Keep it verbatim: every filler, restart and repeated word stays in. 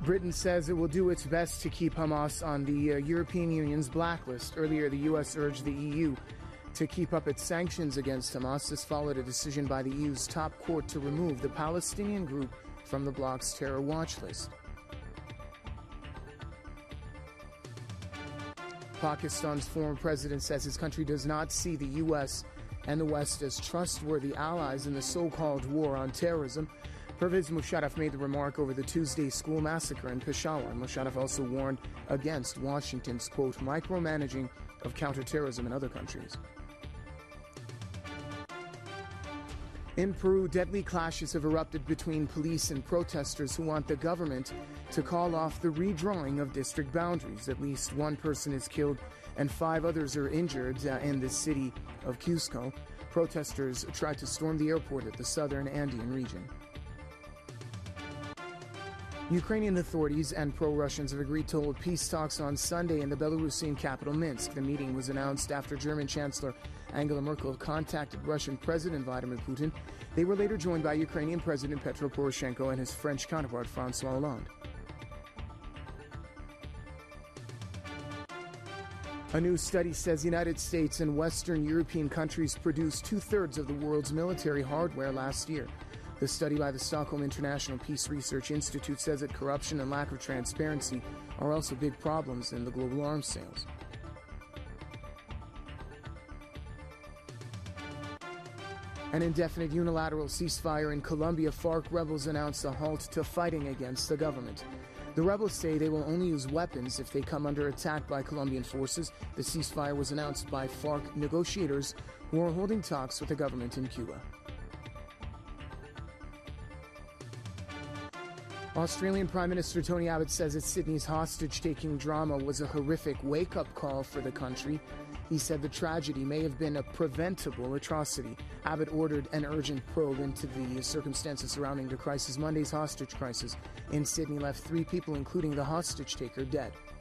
Britain says it will do its best to keep Hamas on the uh, European Union's blacklist. Earlier, the U S urged the E U to keep up its sanctions against Hamas. This followed a decision by the E U's top court to remove the Palestinian group from the bloc's terror watch list. Pakistan's former president says his country does not see the U S and the West as trustworthy allies in the so-called war on terrorism. Pervez Musharraf made the remark over the Tuesday school massacre in Peshawar. Musharraf also warned against Washington's, quote, micromanaging of counterterrorism in other countries. In Peru, deadly clashes have erupted between police and protesters who want the government to call off the redrawing of district boundaries. At least one person is killed and five others are injured uh, in the city of Cusco. Protesters tried to storm the airport at the southern Andean region. Ukrainian authorities and pro-Russians have agreed to hold peace talks on Sunday in the Belarusian capital Minsk. The meeting was announced after German Chancellor Angela Merkel contacted Russian President Vladimir Putin. They were later joined by Ukrainian President Petro Poroshenko and his French counterpart François Hollande. A new study says the United States and Western European countries produced two-thirds of the world's military hardware last year. The study by the Stockholm International Peace Research Institute says that corruption and lack of transparency are also big problems in the global arms sales. An indefinite unilateral ceasefire in Colombia. FARC rebels announced a halt to fighting against the government. The rebels say they will only use weapons if they come under attack by Colombian forces. The ceasefire was announced by FARC negotiators who are holding talks with the government in Cuba. Australian Prime Minister Tony Abbott says that Sydney's hostage-taking drama was a horrific wake-up call for the country. He said the tragedy may have been a preventable atrocity. Abbott ordered an urgent probe into the circumstances surrounding the crisis. Monday's hostage crisis in Sydney left three people, including the hostage-taker, dead.